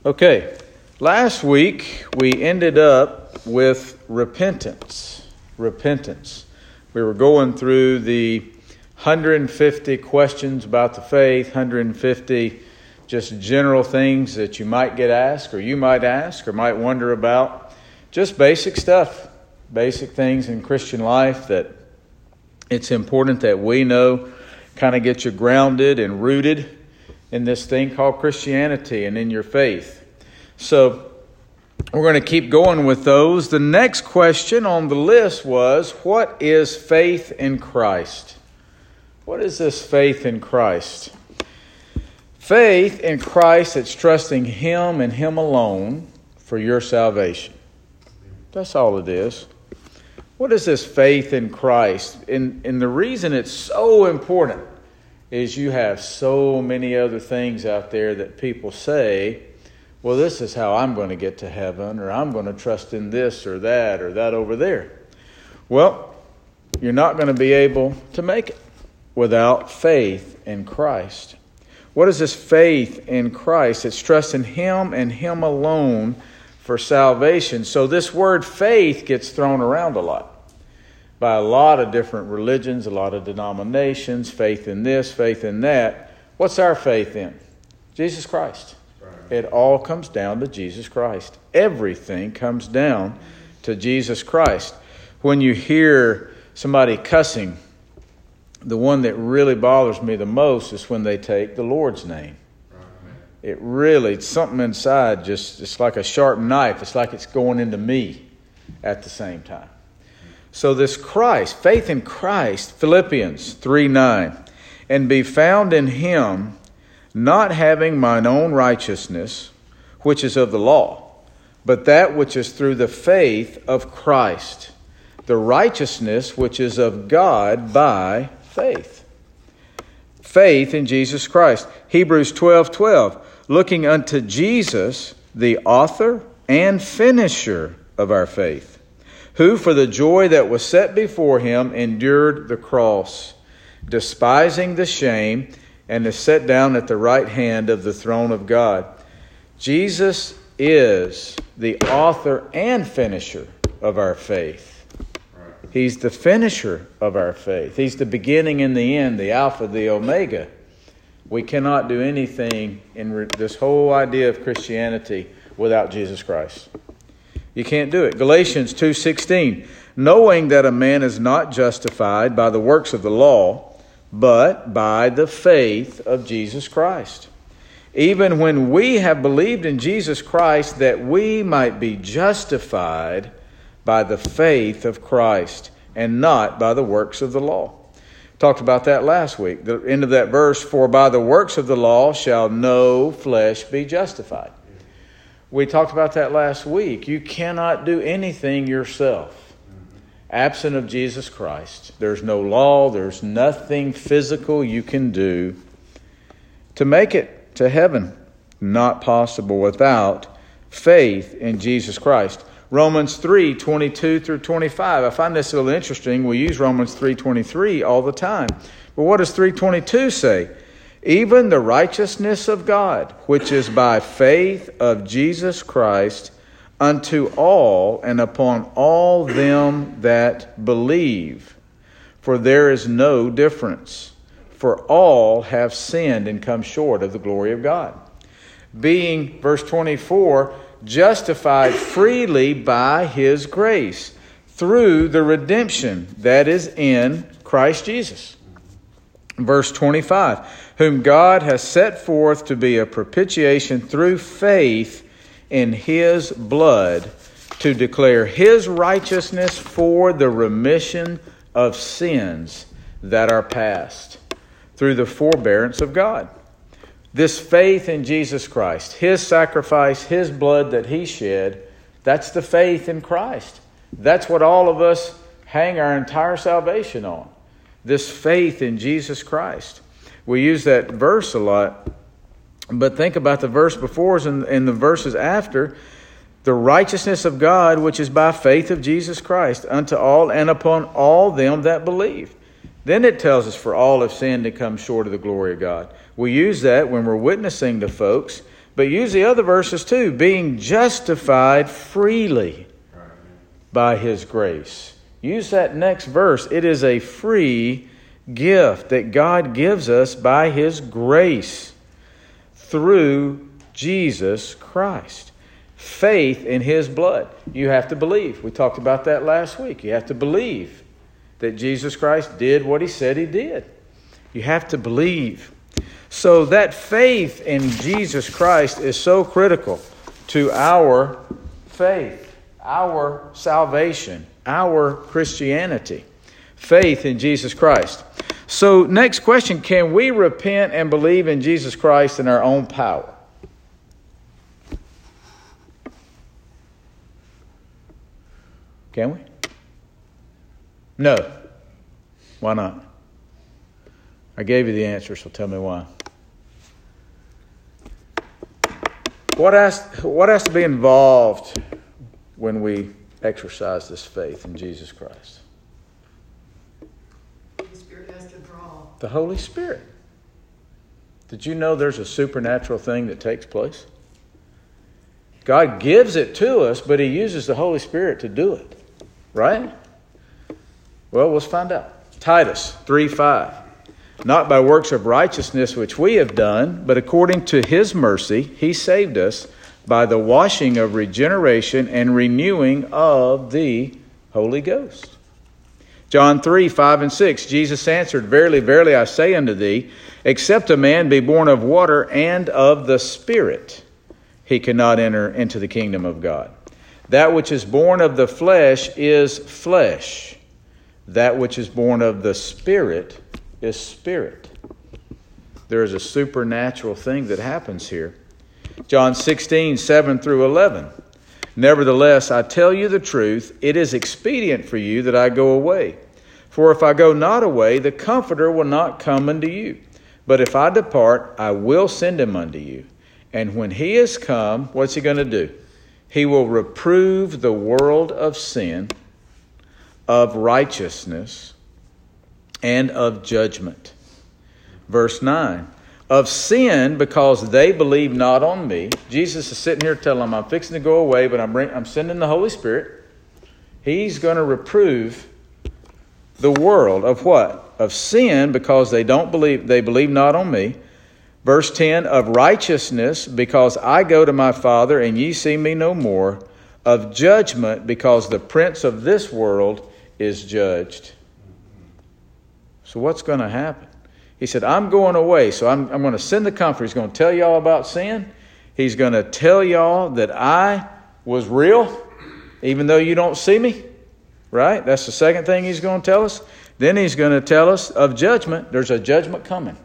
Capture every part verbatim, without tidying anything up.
Okay, last week we ended up with repentance. Repentance. We were going through the one hundred fifty questions about the faith, one hundred fifty just general things that you might get asked or you might ask or might wonder about. Just basic stuff, basic things in Christian life that it's important that we know, kind of get you grounded and rooted in this thing called Christianity and in your faith. So we're going to keep going with those. The next question on the list was, what is faith in Christ? What is this faith in Christ? Faith in Christ, it's trusting Him and Him alone for your salvation. That's all it is. What is this faith in Christ? And, and the reason it's so important is you have so many other things out there that people say, well, this is how I'm going to get to heaven, or I'm going to trust in this or that or that over there. Well, you're not going to be able to make it without faith in Christ. What is this faith in Christ? It's trusting Him and Him alone for salvation. So this word faith gets thrown around a lot by a lot of different religions, a lot of denominations, faith in this, faith in that. What's our faith in? Jesus Christ. It all comes down to Jesus Christ. Everything comes down to Jesus Christ. When you hear somebody cussing, the one that really bothers me the most is when they take the Lord's name. It really, it's something inside, just it's like a sharp knife. It's like it's going into me at the same time. So this Christ, faith in Christ, Philippians three nine, and be found in Him, not having mine own righteousness, which is of the law, but that which is through the faith of Christ, the righteousness which is of God by faith. Faith in Jesus Christ. Hebrews twelve twelve, looking unto Jesus, the author and finisher of our faith, who for the joy that was set before Him endured the cross, despising the shame, and is set down at the right hand of the throne of God. Jesus is the author and finisher of our faith. He's the finisher of our faith. He's the beginning and the end, the Alpha, the Omega. We cannot do anything in re- this whole idea of Christianity without Jesus Christ. You can't do it. Galatians two sixteen, knowing that a man is not justified by the works of the law, but by the faith of Jesus Christ. Even when we have believed in Jesus Christ, that we might be justified by the faith of Christ and not by the works of the law. Talked about that last week. The end of that verse, for by the works of the law shall no flesh be justified. We talked about that last week. You cannot do anything yourself. Absent of Jesus Christ, there's no law, there's nothing physical you can do to make it to heaven. Not possible without faith in Jesus Christ. Romans three twenty-two through twenty-five. I find this a little interesting. We use Romans three twenty-three all the time. But what does three twenty-two say? Even the righteousness of God, which is by faith of Jesus Christ, unto all and upon all them that believe. For there is no difference. For all have sinned and come short of the glory of God. Being, verse twenty-four, justified freely by His grace through the redemption that is in Christ Jesus. Verse twenty-five, whom God has set forth to be a propitiation through faith in His blood, to declare His righteousness for the remission of sins that are past, through the forbearance of God. This faith in Jesus Christ, His sacrifice, His blood that He shed, that's the faith in Christ. That's what all of us hang our entire salvation on. This faith in Jesus Christ. We use that verse a lot, but think about the verse before us and, and the verses after. The righteousness of God, which is by faith of Jesus Christ, unto all and upon all them that believe. Then it tells us, for all have sinned and come short of the glory of God. We use that when we're witnessing to folks, But use the other verses too. Being justified freely by His grace. Use that next verse. It is a free gift that God gives us by His grace through Jesus Christ. Faith in His blood. You have to believe. We talked about that last week. You have to believe that Jesus Christ did what He said He did. You have to believe. So that faith in Jesus Christ is so critical to our faith, our salvation, our Christianity. Faith in Jesus Christ. So next question, can we repent and believe in Jesus Christ in our own power? Can we? No. Why not? I gave you the answer, so tell me why. What has, what has to be involved when we exercise this faith in Jesus Christ? The Spirit has to draw. The Holy Spirit. Did you know there's a supernatural thing that takes place? God gives it to us, but He uses the Holy Spirit to do it. Right? Well, let's find out. Titus three five. Not by works of righteousness which we have done, but according to His mercy, He saved us by the washing of regeneration and renewing of the Holy Ghost. John three five and six. Jesus answered, Verily, verily, I say unto thee, except a man be born of water and of the Spirit, he cannot enter into the kingdom of God. That which is born of the flesh is flesh. That which is born of the Spirit is spirit. There is a supernatural thing that happens here. John sixteen, seven through eleven. Nevertheless, I tell you the truth, it is expedient for you that I go away. For if I go not away, the Comforter will not come unto you. But if I depart, I will send him unto you. And when he is come, what's he going to do? He will reprove the world of sin, of righteousness, and of judgment. Verse nine. Of sin, because they believe not on me. Jesus is sitting here telling them, I'm fixing to go away, but I'm, bring, I'm sending the Holy Spirit. He's going to reprove the world of what? Of sin, because they don't believe, they believe not on me. Verse ten, of righteousness, because I go to my Father, and ye see me no more. Of judgment, because the prince of this world is judged. So what's going to happen? He said, I'm going away, so I'm, I'm going to send the Comforter. He's going to tell y'all about sin. He's going to tell y'all that I was real, even though you don't see me. Right? That's the second thing he's going to tell us. Then he's going to tell us of judgment. There's a judgment coming.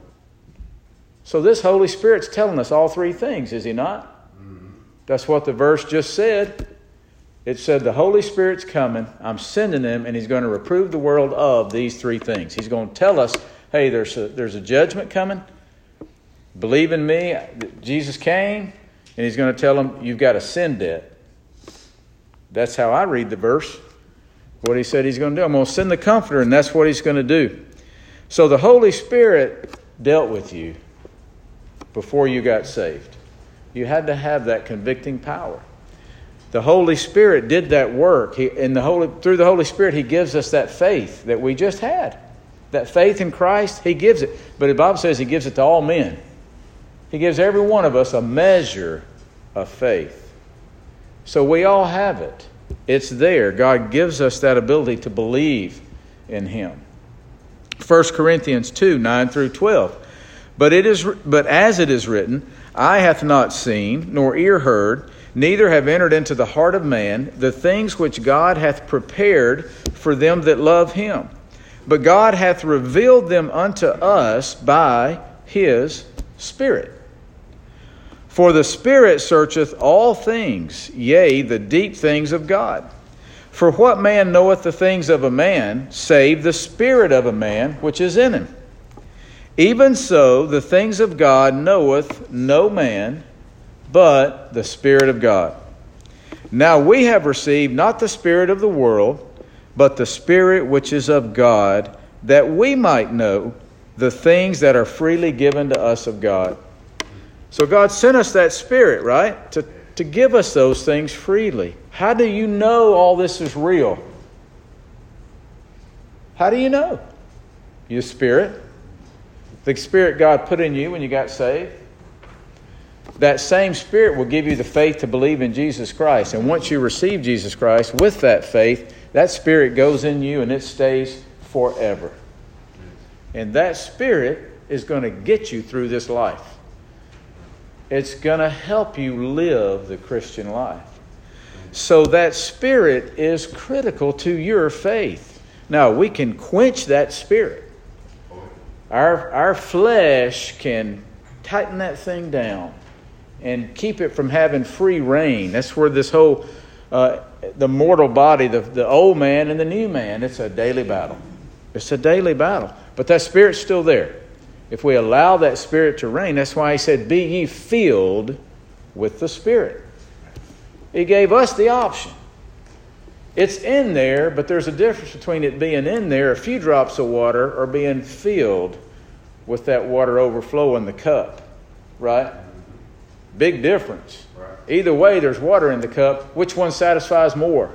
So this Holy Spirit's telling us all three things, is he not? Mm-hmm. That's what the verse just said. It said the Holy Spirit's coming. I'm sending him, and he's going to reprove the world of these three things. He's going to tell us, hey, there's a, there's a judgment coming. Believe in me. Jesus came, and he's going to tell them, you've got a sin debt. That's how I read the verse. What he said he's going to do. I'm going to send the Comforter, and that's what he's going to do. So the Holy Spirit dealt with you before you got saved. You had to have that convicting power. The Holy Spirit did that work. He, in the Holy, through the Holy Spirit, he gives us that faith that we just had. That faith in Christ, he gives it. But the Bible says he gives it to all men. He gives every one of us a measure of faith. So we all have it. It's there. God gives us that ability to believe in him. First Corinthians two, nine through twelve. But it is, but as it is written, eye hath not seen, nor ear heard, neither have entered into the heart of man the things which God hath prepared for them that love him. But God hath revealed them unto us by his Spirit. For the Spirit searcheth all things, yea, the deep things of God. For what man knoweth the things of a man, save the spirit of a man which is in him? Even so, the things of God knoweth no man, but the Spirit of God. Now we have received not the spirit of the world, but the Spirit which is of God, that we might know the things that are freely given to us of God. So God sent us that Spirit, right? To, to give us those things freely. How do you know all this is real? How do you know? Your Spirit. The Spirit God put in you when you got saved. That same Spirit will give you the faith to believe in Jesus Christ. And once you receive Jesus Christ, with that faith, that Spirit goes in you and it stays forever. And that Spirit is going to get you through this life. It's going to help you live the Christian life. So that Spirit is critical to your faith. Now, we can quench that Spirit. Our, our flesh can tighten that thing down and keep it from having free reign. That's where this whole, uh, the mortal body, the, the old man and the new man, it's a daily battle. It's a daily battle. But that Spirit's still there. If we allow that Spirit to reign, that's why he said, be ye filled with the Spirit. He gave us the option. It's in there, but there's a difference between it being in there, a few drops of water, or being filled with that water overflowing the cup. Right? Big difference. Either way, there's water in the cup. Which one satisfies more?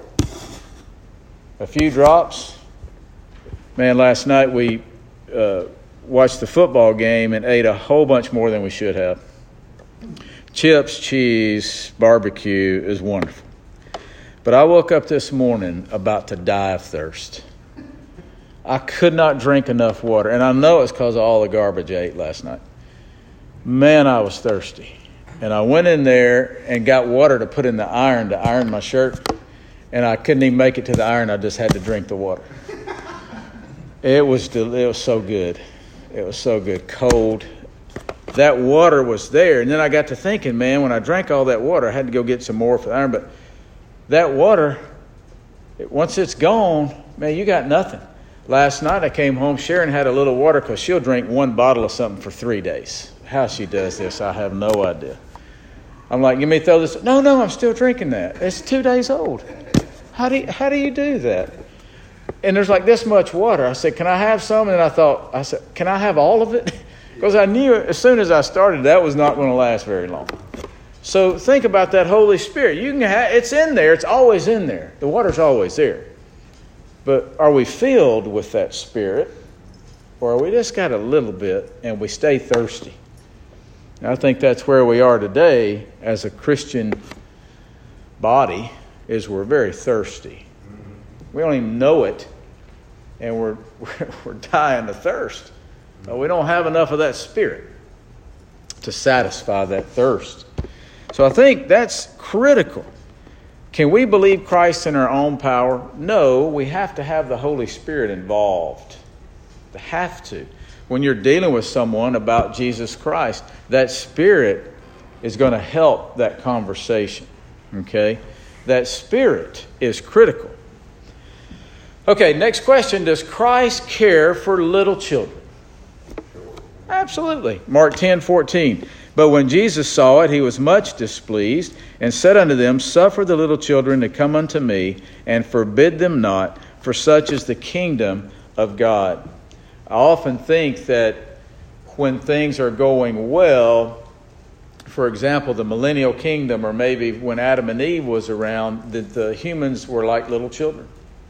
A few drops? Man, last night we uh, watched the football game and ate a whole bunch more than we should have. Chips, cheese, barbecue is wonderful. But I woke up this morning about to die of thirst. I could not drink enough water. And I know it's because of all the garbage I ate last night. Man, I was thirsty. And I went in there and got water to put in the iron to iron my shirt. And I couldn't even make it to the iron. I just had to drink the water. It was it was so good. It was so good. Cold. That water was there. And then I got to thinking, man, when I drank all that water, I had to go get some more for the iron. But that water, once it's gone, man, you got nothing. Last night I came home, Sharon had a little water because she'll drink one bottle of something for three days. How she does this, I have no idea. I'm like, you may throw this. No, no, I'm still drinking that. It's two days old. How do you, how do you do that? And there's like this much water. I said, can I have some? And I thought, I said, can I have all of it? Because I knew as soon as I started, that was not going to last very long. So think about that Holy Spirit. You can have, it's in there. It's always in there. The water's always there. But are we filled with that Spirit? Or are we just got a little bit and we stay thirsty? And I think that's where we are today as a Christian body, is we're very thirsty. We don't even know it, and we're we're dying of thirst. So we don't have enough of that Spirit to satisfy that thirst. So I think that's critical. Can we believe Christ in our own power? No, we have to have the Holy Spirit involved. They have to. When you're dealing with someone about Jesus Christ, that Spirit is going to help that conversation. Okay? That Spirit is critical. Okay, next question. Does Christ care for little children? Absolutely. Mark ten fourteen. But when Jesus saw it, he was much displeased, and said unto them, Suffer the little children to come unto me, and forbid them not, for such is the kingdom of God. I often think that when things are going well, for example, the millennial kingdom, or maybe when Adam and Eve was around, that the humans were like little children.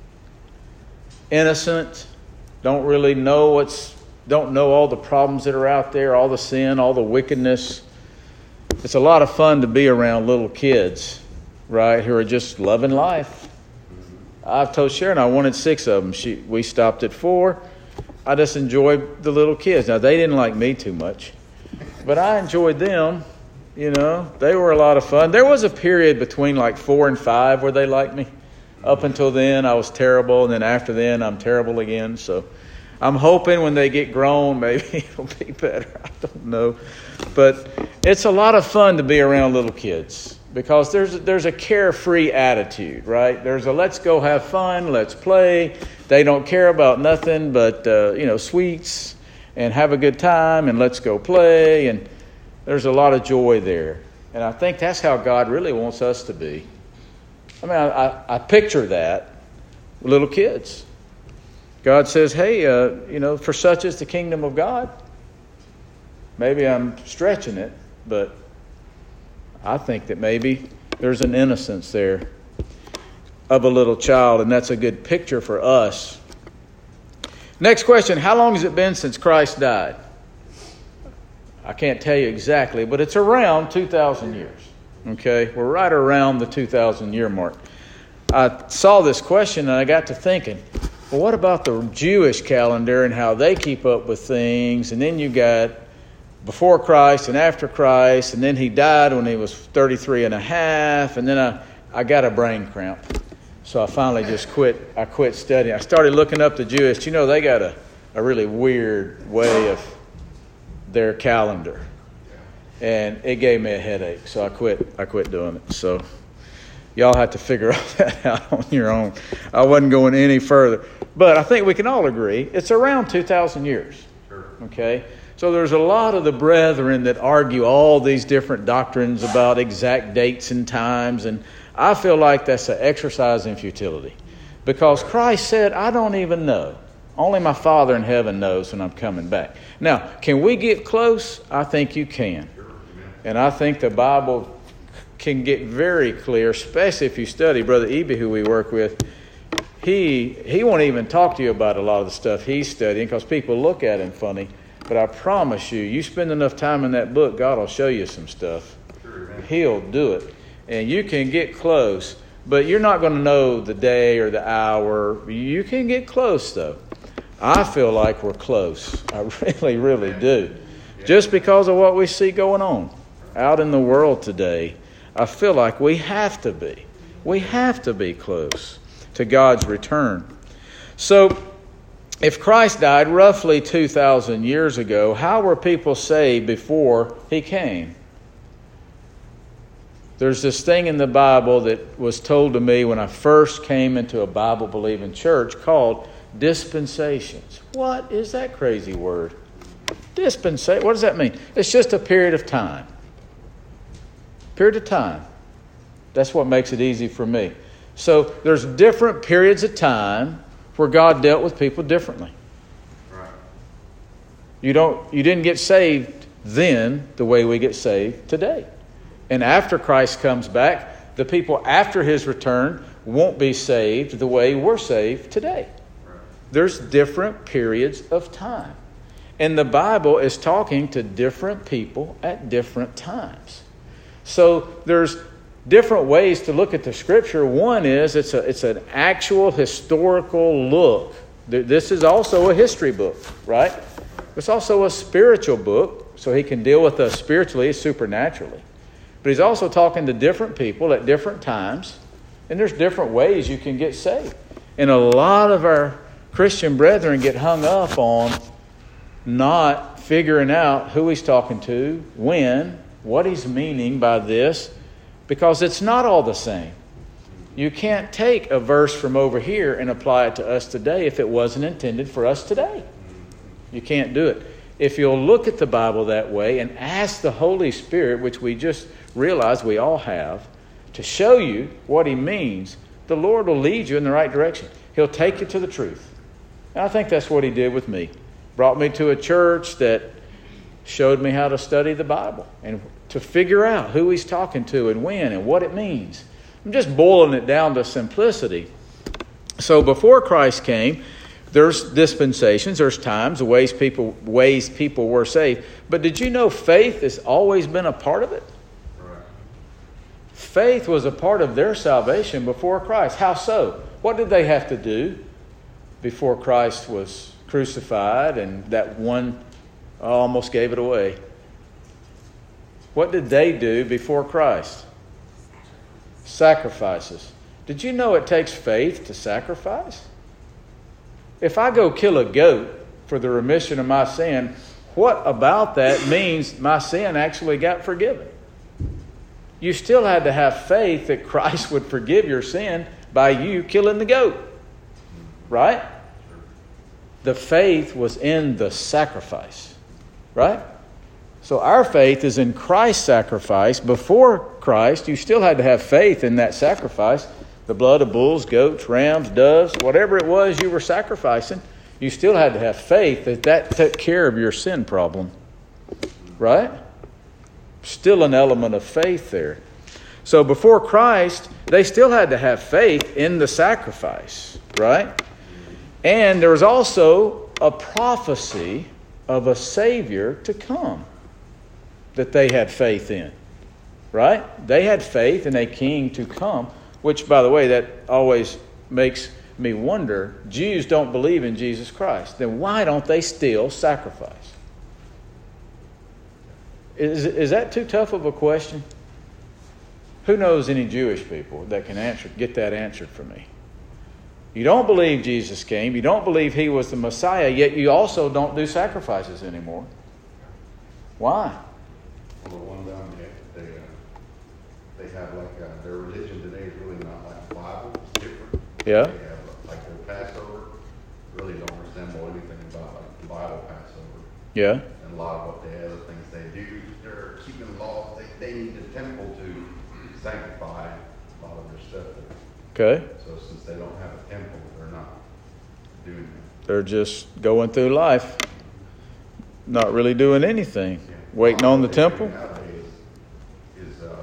Innocent, don't really know what's, don't know all the problems that are out there, all the sin, all the wickedness. It's a lot of fun to be around little kids, right, who are just loving life. I've told Sharon I wanted six of them. She, we stopped at four. I just enjoyed the little kids. Now, they didn't like me too much, but I enjoyed them. You know, they were a lot of fun. There was a period between like four and five where they liked me. Up until then, I was terrible, and then after then, I'm terrible again. So I'm hoping when they get grown, maybe it'll be better. I don't know. But it's a lot of fun to be around little kids because there's there's a carefree attitude, right? There's a let's go have fun, let's play. They don't care about nothing but, uh, you know, sweets and have a good time and let's go play. And there's a lot of joy there. And I think that's how God really wants us to be. I mean, I, I, I picture that with little kids. God says, hey, uh, you know, for such is the kingdom of God. Maybe I'm stretching it, but I think that maybe there's an innocence there of a little child, and that's a good picture for us. Next question, how long has it been since Christ died? I can't tell you exactly, but it's around two thousand years. Okay, we're right around the two thousand year mark. I saw this question and I got to thinking, well, what about the Jewish calendar and how they keep up with things? And then you got before Christ and after Christ, and then he died when he was thirty-three and a half, and then I, I got a brain cramp. So I finally just quit. I quit studying. I started looking up the Jewish. You know, they got a, a really weird way of their calendar. And it gave me a headache. So I quit. I quit doing it. So y'all have to figure all that out on your own. I wasn't going any further. But I think we can all agree it's around two thousand years. Okay? So there's a lot of the brethren that argue all these different doctrines about exact dates and times, and I feel like that's an exercise in futility. Because Christ said, I don't even know. Only my Father in heaven knows when I'm coming back. Now, can we get close? I think you can. And I think the Bible can get very clear, especially if you study. Brother Eby, who we work with, he, he won't even talk to you about a lot of the stuff he's studying because people look at him funny. But I promise you, you spend enough time in that book, God will show you some stuff. He'll do it. And you can get close, but you're not going to know the day or the hour. You can get close, though. I feel like we're close. I really, really do. Just because of what we see going on out in the world today, I feel like we have to be. We have to be close to God's return. So, if Christ died roughly two thousand years ago, how were people saved before he came? There's this thing in the Bible that was told to me when I first came into a Bible-believing church called dispensations. What is that crazy word? Dispensation. What does that mean? It's just a period of time. Period of time. That's what makes it easy for me. So there's different periods of time where God dealt with people differently. Right. You don't. You didn't get saved then the way we get saved today. And after Christ comes back, the people after his return won't be saved the way we're saved today. Right. There's different periods of time. And the Bible is talking to different people at different times. So there's different ways to look at the Scripture. One is it's a it's an actual historical look. This is also a history book, right? It's also a spiritual book, so he can deal with us spiritually, supernaturally. But he's also talking to different people at different times, and there's different ways you can get saved. And a lot of our Christian brethren get hung up on not figuring out who he's talking to, when, what he's meaning by this, because it's not all the same. You can't take a verse from over here and apply it to us today if it wasn't intended for us today. You can't do it. If you'll look at the Bible that way and ask the Holy Spirit, which we just realized we all have, to show you what he means, the Lord will lead you in the right direction. He'll take you to the truth. And I think that's what he did with me. Brought me to a church that showed me how to study the Bible and to figure out who he's talking to and when and what it means. I'm just boiling it down to simplicity. So before Christ came, there's dispensations, there's times, ways people ways people were saved. But did you know faith has always been a part of it? Right. Faith was a part of their salvation before Christ. How so? What did they have to do before Christ was crucified and that one almost gave it away? What did they do before Christ? Sacrifices. Did you know it takes faith to sacrifice? If I go kill a goat for the remission of my sin, what about that means my sin actually got forgiven? You still had to have faith that Christ would forgive your sin by you killing the goat. Right? The faith was in the sacrifice. Right? So our faith is in Christ's sacrifice. Before Christ, you still had to have faith in that sacrifice. The blood of bulls, goats, rams, doves, whatever it was you were sacrificing, you still had to have faith that that took care of your sin problem. Right? Still an element of faith there. So before Christ, they still had to have faith in the sacrifice, right? And there was also a prophecy of a Savior to come that they had faith in, right? They had faith in a king to come, which, by the way, that always makes me wonder. Jews don't believe in Jesus Christ. Then why don't they still sacrifice? Is, is that too tough of a question? Who knows any Jewish people that can answer, get that answered for me? You don't believe Jesus came. You don't believe he was the Messiah, yet you also don't do sacrifices anymore. Why? Well, the one down there, they, uh, they have like, uh, their religion today is really not like the Bible. It's different. Yeah. They have uh, like their Passover really don't resemble anything about like the Bible Passover. Yeah. And a lot of what they other things they do, they're keeping laws. They, they need the temple to sanctify a lot of their stuff there. Okay. So since they don't have a temple, they're not doing that. They're just going through life, not really doing anything, Yeah. waiting on the temple. Nowadays is uh,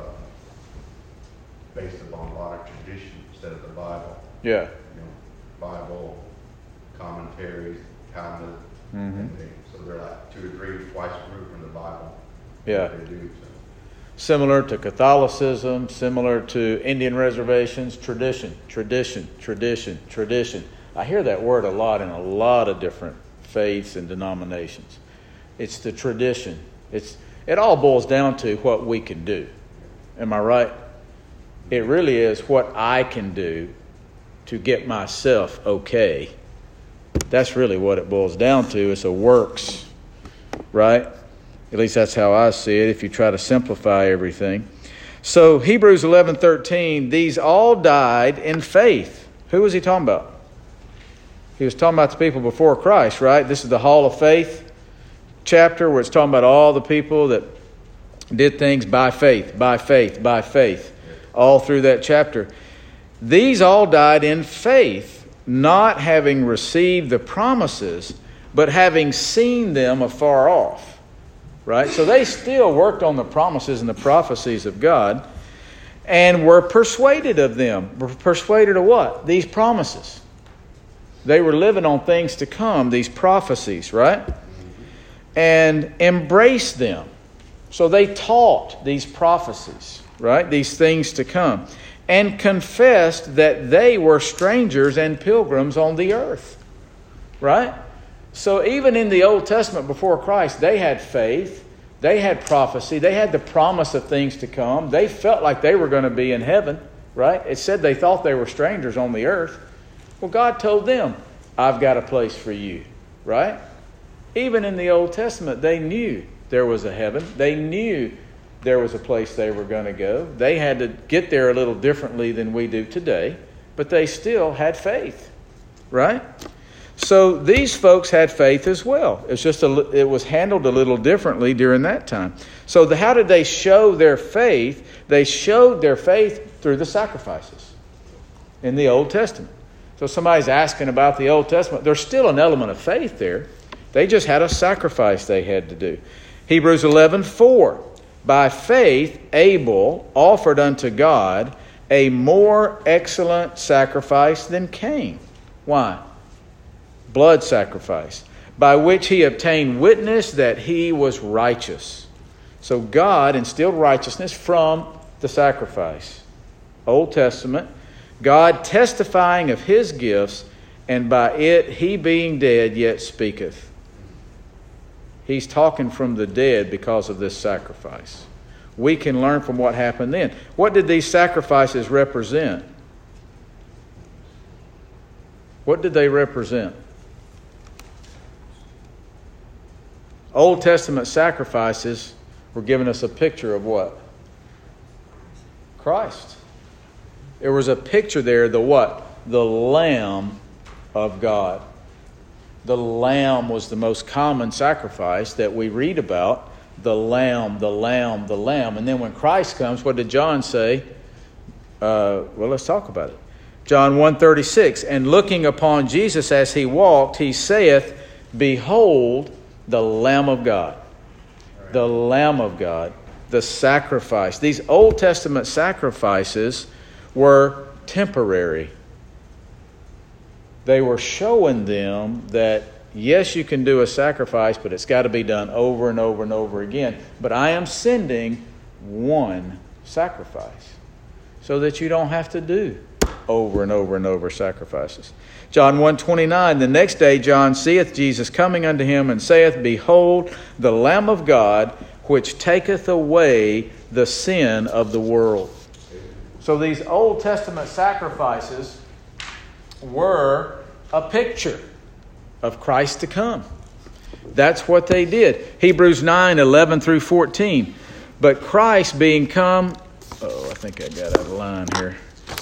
based upon a lot of tradition instead of the Bible. Yeah. You know, Bible, commentaries, Talmud, Mm-hmm. and they, so they're like two or three, twice removed from the Bible. Yeah. What they do, so. Similar to Catholicism, similar to Indian reservations, tradition, tradition, tradition, tradition. I hear that word a lot in a lot of different faiths and denominations. It's the tradition. It's it all boils down to what we can do. Am I right? It really is what I can do to get myself okay. That's really what it boils down to. It's a works, right? At least that's how I see it, if you try to simplify everything. So Hebrews eleven thirteen, these all died in faith. Who was he talking about? He was talking about the people before Christ, right? This is the Hall of Faith chapter where it's talking about all the people that did things by faith, by faith, by faith, all through that chapter. These all died in faith, not having received the promises, but having seen them afar off. Right? So they still worked on the promises and the prophecies of God and were persuaded of them. Were persuaded of what? These promises. They were living on things to come, these prophecies, right? And embraced them. So they taught these prophecies, right? These things to come. And confessed that they were strangers and pilgrims on the earth. Right? So even in the Old Testament before Christ, they had faith, they had prophecy, they had the promise of things to come. They felt like they were going to be in heaven, right? It said they thought they were strangers on the earth. Well, God told them, I've got a place for you, right? Even in the Old Testament, they knew there was a heaven. They knew there was a place they were going to go. They had to get there a little differently than we do today, but they still had faith, right? So these folks had faith as well. It's just a, it was handled a little differently during that time. So the, how did they show their faith? They showed their faith through the sacrifices in the Old Testament. So somebody's asking about the Old Testament. There's still an element of faith there. They just had a sacrifice they had to do. Hebrews eleven four. By faith Abel offered unto God a more excellent sacrifice than Cain. Why? Blood sacrifice, by which he obtained witness that he was righteous. So God instilled righteousness from the sacrifice. Old Testament, God testifying of his gifts, and by it he being dead yet speaketh. He's talking from the dead because of this sacrifice. We can learn from what happened then. What did these sacrifices represent? What did they represent? Old Testament sacrifices were giving us a picture of what? Christ. There was a picture there, the what? The Lamb of God. The lamb was the most common sacrifice that we read about. The lamb, the lamb, the lamb. And then when Christ comes, what did John say? Uh, well, let's talk about it. John one thirty-six. And looking upon Jesus as he walked, he saith, Behold, the Lamb of God. The Lamb of God the sacrifice. These Old Testament sacrifices were temporary. They were showing them that, yes, you can do a sacrifice, but it's got to be done over and over and over again. But I am sending one sacrifice so that you don't have to do over and over and over sacrifices. John one twenty-nine, the next day John seeth Jesus coming unto him, and saith, Behold, the Lamb of God, which taketh away the sin of the world. So these Old Testament sacrifices were a picture of Christ to come. That's what they did. Hebrews nine, eleven through fourteen. But Christ being come... Oh, I think I got out of line here.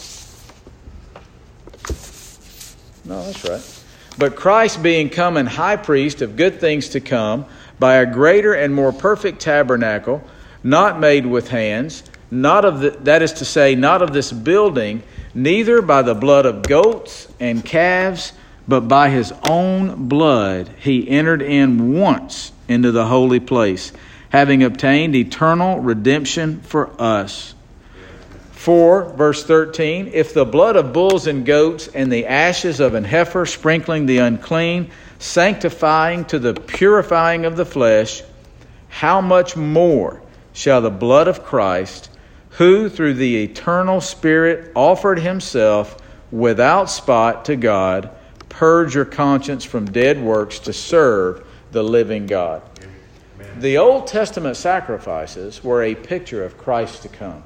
No, that's right. But Christ being come and high priest of good things to come, by a greater and more perfect tabernacle, not made with hands, not of the, that is to say, not of this building, neither by the blood of goats and calves, but by his own blood he entered in once into the holy place, having obtained eternal redemption for us. For, verse thirteen, if the blood of bulls and goats and the ashes of an heifer sprinkling the unclean, sanctifying to the purifying of the flesh, how much more shall the blood of Christ, who through the eternal Spirit offered himself without spot to God, purge your conscience from dead works to serve the living God. Amen. The Old Testament sacrifices were a picture of Christ to come.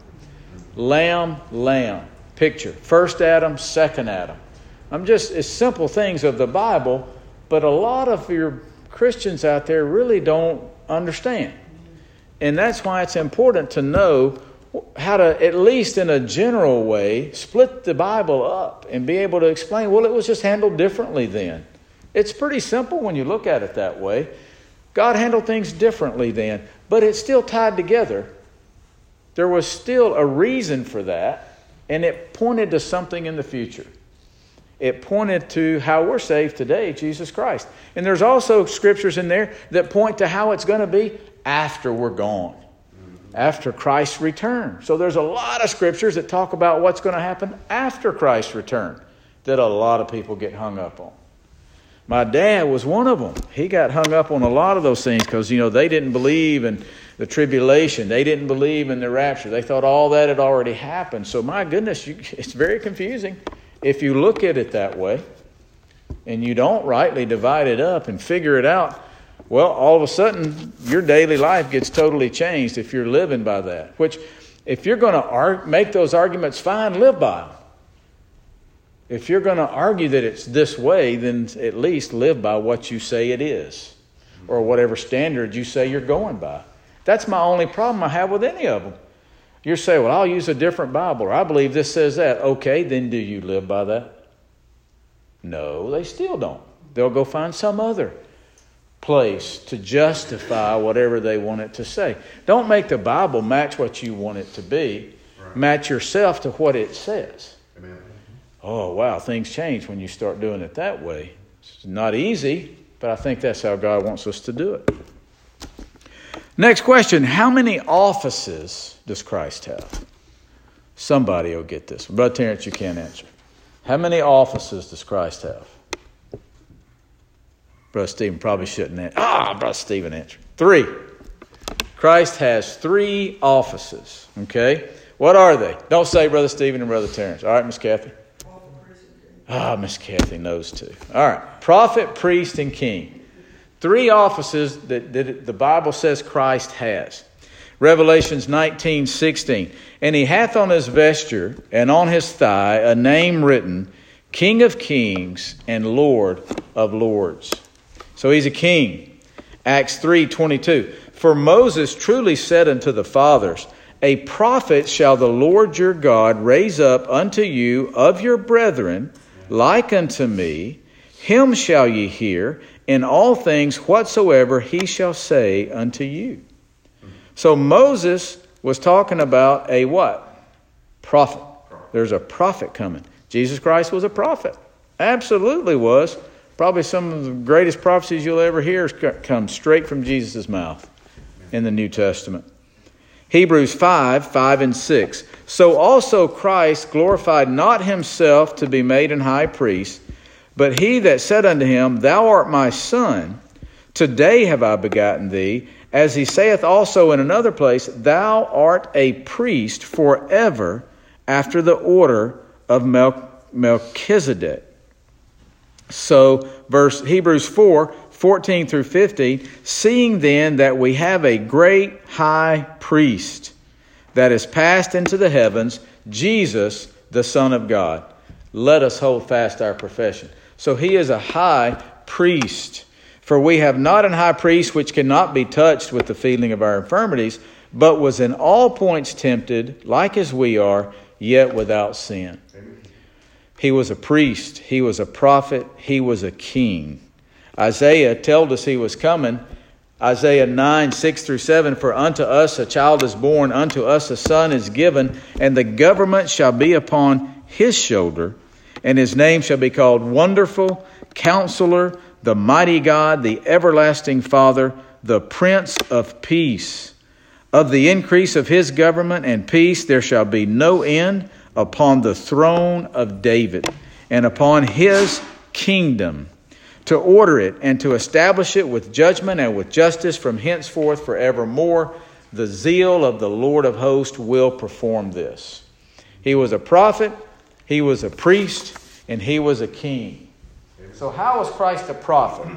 Lamb, lamb, picture. First Adam, second Adam. I'm just, it's simple things of the Bible, but a lot of your Christians out there really don't understand. And that's why it's important to know how to, at least in a general way, split the Bible up and be able to explain, well, it was just handled differently then. It's pretty simple when you look at it that way. God handled things differently then, but it's still tied together. There was still a reason for that, and it pointed to something in the future. It pointed to how we're saved today, Jesus Christ. And there's also scriptures in there that point to how it's going to be after we're gone, after Christ's return. So there's a lot of scriptures that talk about what's going to happen after Christ's return that a lot of people get hung up on. My dad was one of them. He got hung up on a lot of those things because, you know, they didn't believe in the tribulation. They didn't believe in the rapture. They thought all that had already happened. So my goodness, you, it's very confusing if you look at it that way and you don't rightly divide it up and figure it out. Well, all of a sudden, your daily life gets totally changed if you're living by that. Which, if you're going to argue, make those arguments, fine, live by them. If you're going to argue that it's this way, then at least live by what you say it is, or whatever standard you say you're going by. That's my only problem I have with any of them. You're saying, well, I'll use a different Bible, or I believe this says that. Okay, then do you live by that? No, they still don't. They'll go find some other place to justify whatever they want it to say. Don't make the Bible match what you want it to be. Right. Match yourself to what it says. Amen. Oh, wow, things change when you start doing it that way. It's not easy, but I think that's how God wants us to do it. Next question, how many offices does Christ have? Somebody will get this one. Brother Terrence, you can't answer. How many offices does Christ have? Brother Stephen probably shouldn't answer. Ah, Brother Stephen answered. Three. Christ has three offices. Okay? What are they? Don't say Brother Stephen and Brother Terrence. All right, Miss Kathy? Ah, Miss Kathy knows too. All right. Prophet, priest, and king. Three offices that, that the Bible says Christ has. Revelations nineteen sixteen. And he hath on his vesture and on his thigh a name written, King of Kings and Lord of Lords. So he's a king. Acts three twenty-two. For Moses truly said unto the fathers, a prophet shall the Lord your God raise up unto you of your brethren, like unto me. Him shall ye hear in all things whatsoever he shall say unto you. So Moses was talking about a what? Prophet. There's a prophet coming. Jesus Christ was a prophet. Absolutely was. Probably some of the greatest prophecies you'll ever hear come straight from Jesus' mouth in the New Testament. Hebrews five, five and six. So also Christ glorified not himself to be made an high priest, but he that said unto him, Thou art my son, today have I begotten thee. As he saith also in another place, Thou art a priest forever after the order of Mel- Melchizedek. So, verse Hebrews four, fourteen through fifteen, seeing then that we have a great high priest that is passed into the heavens, Jesus, the Son of God, let us hold fast our profession. So he is a high priest. For we have not an high priest which cannot be touched with the feeling of our infirmities, but was in all points tempted, like as we are, yet without sin. He was a priest, he was a prophet, he was a king. Isaiah told us he was coming. Isaiah nine, six through seven, For unto us a child is born, unto us a son is given, and the government shall be upon his shoulder, and his name shall be called Wonderful, Counselor, the Mighty God, the Everlasting Father, the Prince of Peace. Of the increase of his government and peace there shall be no end upon the throne of David and upon his kingdom, to order it and to establish it with judgment and with justice from henceforth forevermore. The zeal of the Lord of hosts will perform this. He was a prophet, he was a priest, and he was a king. So how was Christ a prophet?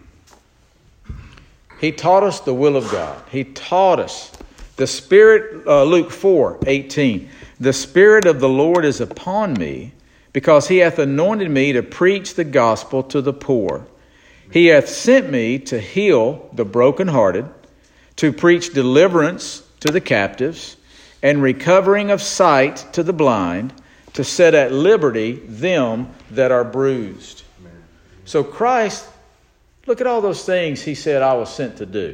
He taught us the will of God. He taught us the Spirit, uh, Luke four, eighteen. The Spirit of the Lord is upon me, because he hath anointed me to preach the gospel to the poor. He hath sent me to heal the brokenhearted, to preach deliverance to the captives, and recovering of sight to the blind, to set at liberty them that are bruised. So Christ, look at all those things he said I was sent to do.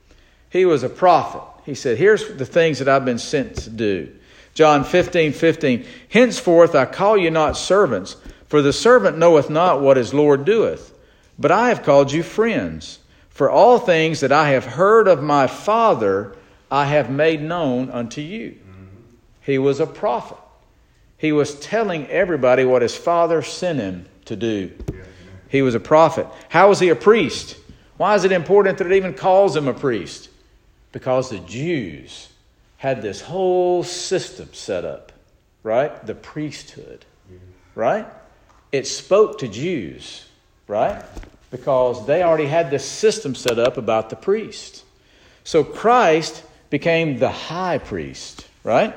He was a prophet. He said, here's the things that I've been sent to do. John fifteen, fifteen, Henceforth I call you not servants, for the servant knoweth not what his Lord doeth. But I have called you friends, for all things that I have heard of my Father I have made known unto you. Mm-hmm. He was a prophet. He was telling everybody what his Father sent him to do. Yeah. He was a prophet. How was he a priest? Why is it important that it even calls him a priest? Because the Jews had this whole system set up, right? The priesthood, right? It spoke to Jews, right? Because they already had this system set up about the priest. So Christ became the high priest, right?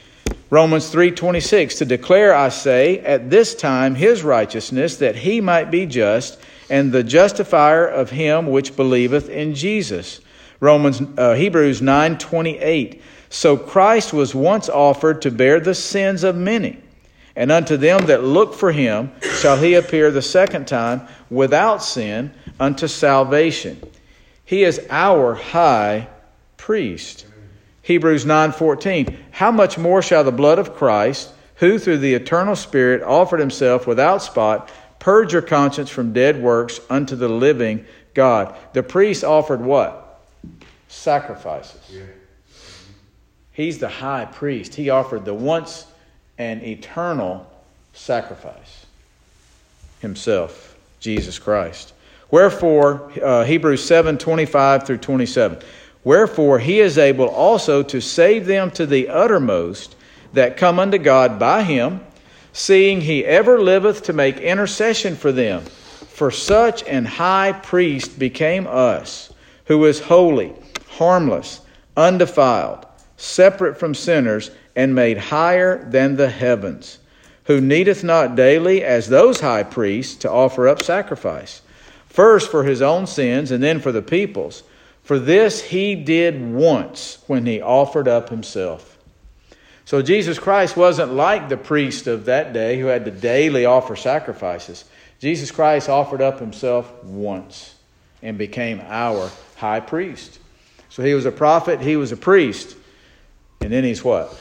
Romans three twenty-six, to declare, I say, at this time his righteousness, that he might be just, and the justifier of him which believeth in Jesus. Romans, uh, Hebrews nine twenty-eight, so Christ was once offered to bear the sins of many, and unto them that look for him shall he appear the second time without sin unto salvation. He is our high priest. Hebrews nine fourteen, how much more shall the blood of Christ, who through the eternal Spirit offered himself without spot, purge your conscience from dead works unto the living God. The priest offered what? Sacrifices. Yeah. He's the high priest. He offered the once and eternal sacrifice. Himself, Jesus Christ. Wherefore, uh, Hebrews seven twenty-five through twenty-seven. Wherefore he is able also to save them to the uttermost that come unto God by him, seeing he ever liveth to make intercession for them. For such an high priest became us, who is holy, harmless, undefiled, separate from sinners, and made higher than the heavens, who needeth not daily, as those high priests, to offer up sacrifice, first for his own sins, and then for the people's. For this he did once, when he offered up himself. So Jesus Christ wasn't like the priest of that day, who had to daily offer sacrifices. Jesus Christ offered up himself once, and became our high priest. So he was a prophet, he was a priest, and then he's what?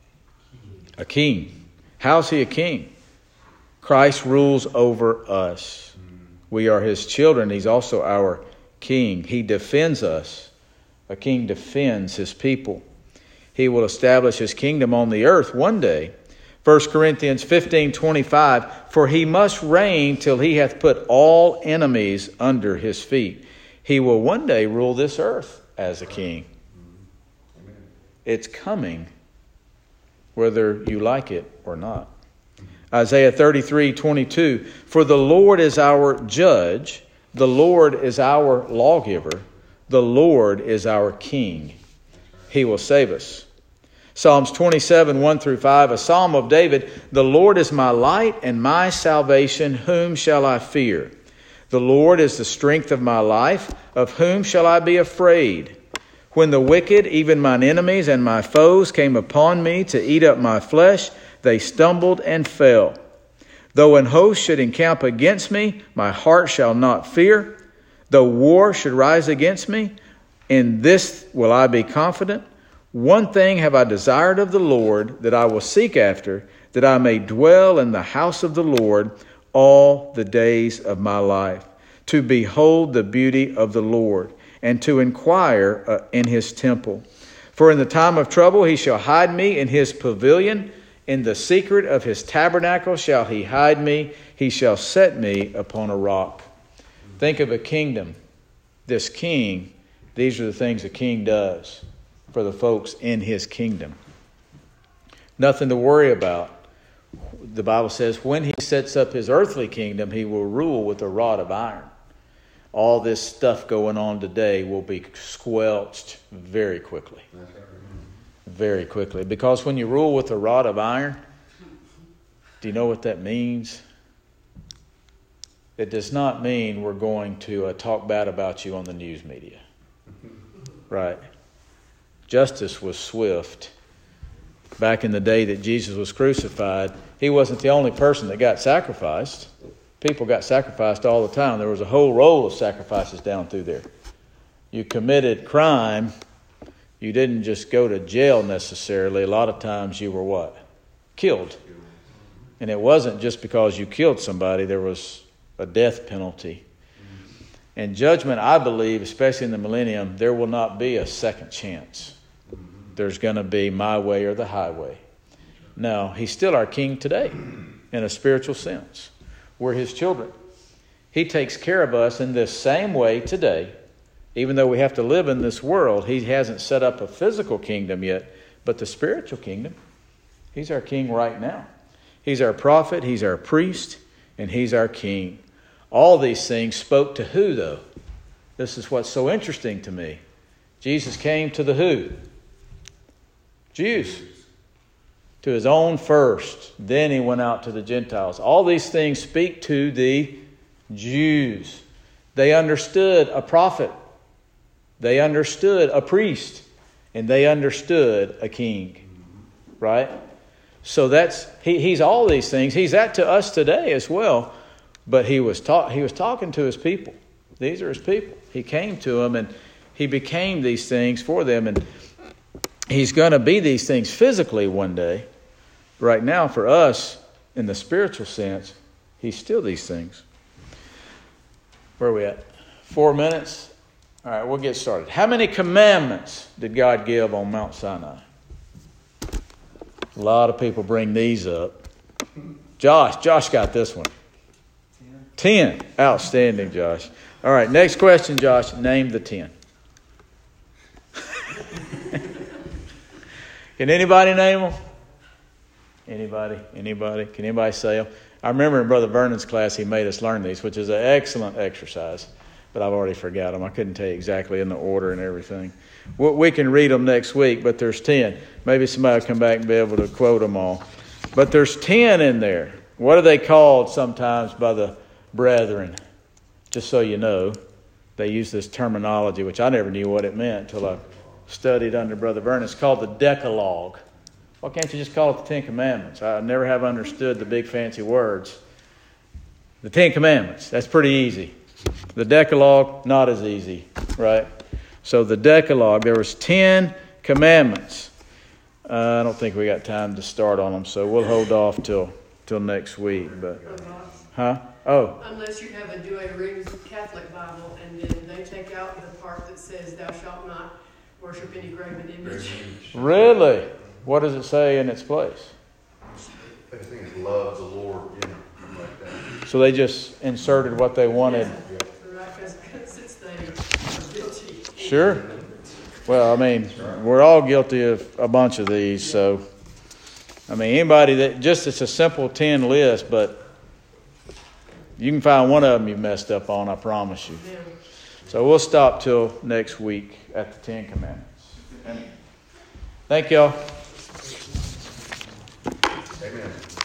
A king. How's he a king? Christ rules over us. We are his children. He's also our king. He defends us. A king defends his people. He will establish his kingdom on the earth one day. First Corinthians fifteen twenty-five, for he must reign till he hath put all enemies under his feet. He will one day rule this earth as a king. It's coming, whether you like it or not. Isaiah thirty-three twenty-two, for the Lord is our judge, the Lord is our lawgiver, the Lord is our king. He will save us. Psalms twenty-seven, one through five, a psalm of David, the Lord is my light and my salvation, whom shall I fear? The Lord is the strength of my life, of whom shall I be afraid? When the wicked, even mine enemies and my foes, came upon me to eat up my flesh, they stumbled and fell. Though an host should encamp against me, my heart shall not fear. Though war should rise against me, in this will I be confident. One thing have I desired of the Lord, that I will seek after, that I may dwell in the house of the Lord all the days of my life, to behold the beauty of the Lord, and to inquire uh, in his temple. For in the time of trouble he shall hide me in his pavilion. In the secret of his tabernacle shall he hide me. He shall set me upon a rock. Think of a kingdom. This king, these are the things a king does for the folks in his kingdom. Nothing to worry about. The Bible says when he sets up his earthly kingdom, he will rule with a rod of iron. All this stuff going on today will be squelched very quickly. Very quickly. Because when you rule with a rod of iron, do you know what that means? It does not mean we're going to uh, talk bad about you on the news media. Right? Justice was swift. Back in the day that Jesus was crucified, he wasn't the only person that got sacrificed. People got sacrificed all the time. There was a whole roll of sacrifices down through there. You committed crime, you didn't just go to jail necessarily. A lot of times you were what? Killed. And it wasn't just because you killed somebody. There was a death penalty. And judgment, I believe, especially in the millennium, there will not be a second chance. There's going to be my way or the highway. Now, he's still our king today in a spiritual sense. We're his children. He takes care of us in this same way today. Even though we have to live in this world, he hasn't set up a physical kingdom yet, but the spiritual kingdom, he's our king right now. He's our prophet, he's our priest, and he's our king. All these things spoke to who, though? This is what's so interesting to me. Jesus came to the who? Jews. To his own first. Then he went out to the Gentiles. All these things speak to the Jews. They understood a prophet. They understood a priest. And they understood a king. Right? So that's he, he's all these things. He's that to us today as well. But he was ta- he was talking to his people. These are his people. He came to them and he became these things for them. And he's going to be these things physically one day. Right now, for us, in the spiritual sense, he's still these things. Where are we at? Four minutes? All right, we'll get started. How many commandments did God give on Mount Sinai? A lot of people bring these up. Josh, Josh got this one. Ten. Outstanding, Josh. All right, next question, Josh. Name the ten. Can anybody name them? Anybody? Anybody? Can anybody say them? I remember in Brother Vernon's class, he made us learn these, which is an excellent exercise. But I've already forgot them. I couldn't tell you exactly in the order and everything. We can read them next week, but there's ten. Maybe somebody will come back and be able to quote them all. But there's ten in there. What are they called sometimes by the brethren? Just so you know, they use this terminology, which I never knew what it meant until I studied under Brother Vernon. It's called the Decalogue. Why can't you just call it the Ten Commandments? I never have understood the big fancy words. The Ten Commandments, that's pretty easy. The Decalogue, not as easy, right? So the Decalogue, there was ten commandments. Uh, I don't think we got time to start on them, so we'll hold off till till next week. But, huh? Oh. Unless you have a Douay-Rheims Catholic Bible, and then they take out the part that says thou shalt not Worship any graven image. Really? What does it say in its place? I think it's love the Lord, you know, something like that. So they just inserted what they wanted. Yeah, right, because since they are guilty. Sure. Well, I mean, we're all guilty of a bunch of these, so I mean, anybody that just it's a simple ten list, but you can find one of them you messed up on, I promise you. Yeah. So we'll stop till next week at the Ten Commandments. And thank y'all. Amen.